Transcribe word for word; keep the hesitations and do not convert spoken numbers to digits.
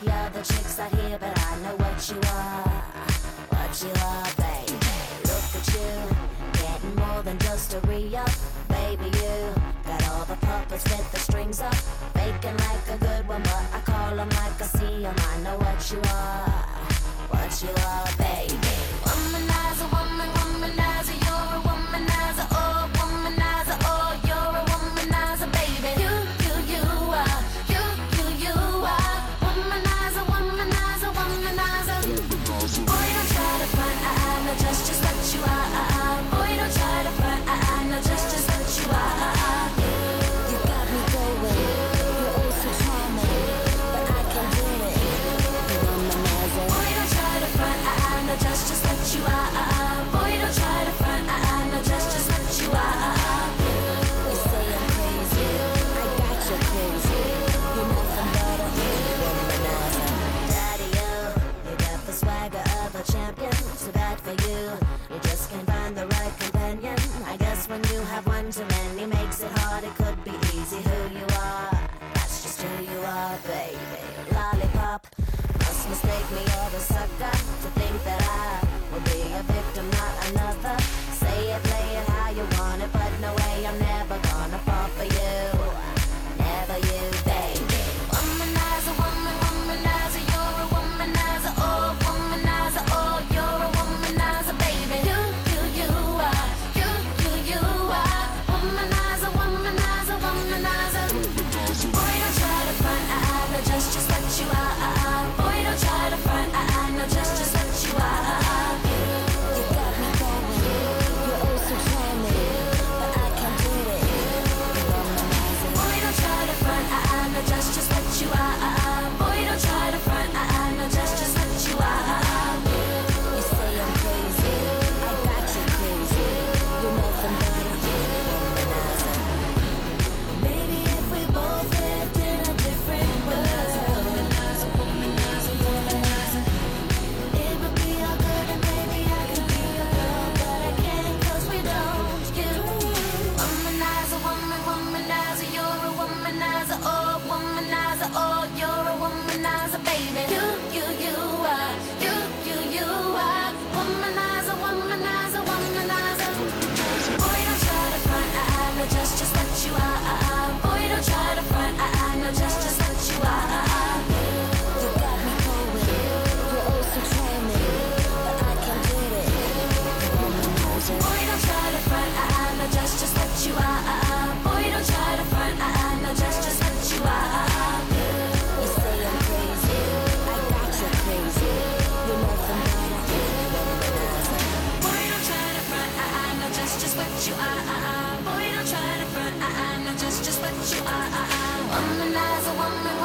the other chicks out here, but I know what you are, what you are, baby. Look at you, getting more than just a re-up. Baby, you got all the puppets with the strings up, faking like a good one, but I call them like I see them. I know what you are, what you are, baby. Womanizer, woman, womanizer, you're a womanizer, oh, womanizer, oh, you're a womanizer, baby. You, you, you are, you, you, you are, womanizer, womanizer, womanizer. Boy, don't try to front, I, I know just, just what you are, uh, uh. Boy, don't try to front, I, I know just, just what you are, uh, uh. You got me going, you're oh so charming, but I can do it, womanizer. Boy, don't try to front, I, I know just, just what you are, uh, uh. Boy, don't try to front, I, I know just, just what you are, uh, uh. You say I'm crazy, I got you crazy, you're nothing but a womanizer. Daddy, you, you got the swagger of a champion, so bad for you, you just can't find the right companion. I guess when you have one too many makes it hard, it could be easy who you are, that's just who you are, baby. Lollipop, must mistake me or a sucker to think that I will be a victim, not another. Say it, play it how you want it, but no way, I'm never gonna fall for you, never you, baby. Womanizer, woman, womanizer, you're a womanizer, oh, womanizer, oh, you're a womanizer, baby. You, you, you are, you, you, you are, womanizer, womanizer, womanizer. Boy, don't try to front, I, I know just, just what you are, uh, uh. Boy, don't try to front, I, I know just, just what you are, uh, uh. You got me going, you're oh so charming, but I can do it, womanizer. Boy, don't try to front, I, I know just, just what you are, uh, uh. Boy, don't try to front, I, I know just, just what you are, uh, uh. You say I'm crazy, I got you crazy, you're nothing but a womanizer. Maybe if we both lived in a different world, womanizer, womanizer, womanizer, it would be all good and maybe I could be your girl, but I can't 'cause we don't. You, womanizer, woman, womanizer, you're a womanizer, oh, womanizer, oh, you're a womanizer, baby. You, you, you are, you, you, you are, womanizer, womanizer, womanizer. Boy, don't try to front, I, I know just, just what you are, uh, uh. Boy, don't try to front, I, I know just, just what you are, uh, uh. You got me going, you're oh so charming, but I can do it, womanizer. Boy, don't try to front, I, I know just, just what you are, uh, uh. Boy, don't try to front, I, I know just, just what you are, uh, uh. You say I'm crazy, I got you crazy, you're nothing but a womanizer. Boy, don't try to front, I, I know just, just what you are, uh, uh. Boy, don't try to front, I, I know just, just what you are, uh, uh. Womanizer, woman,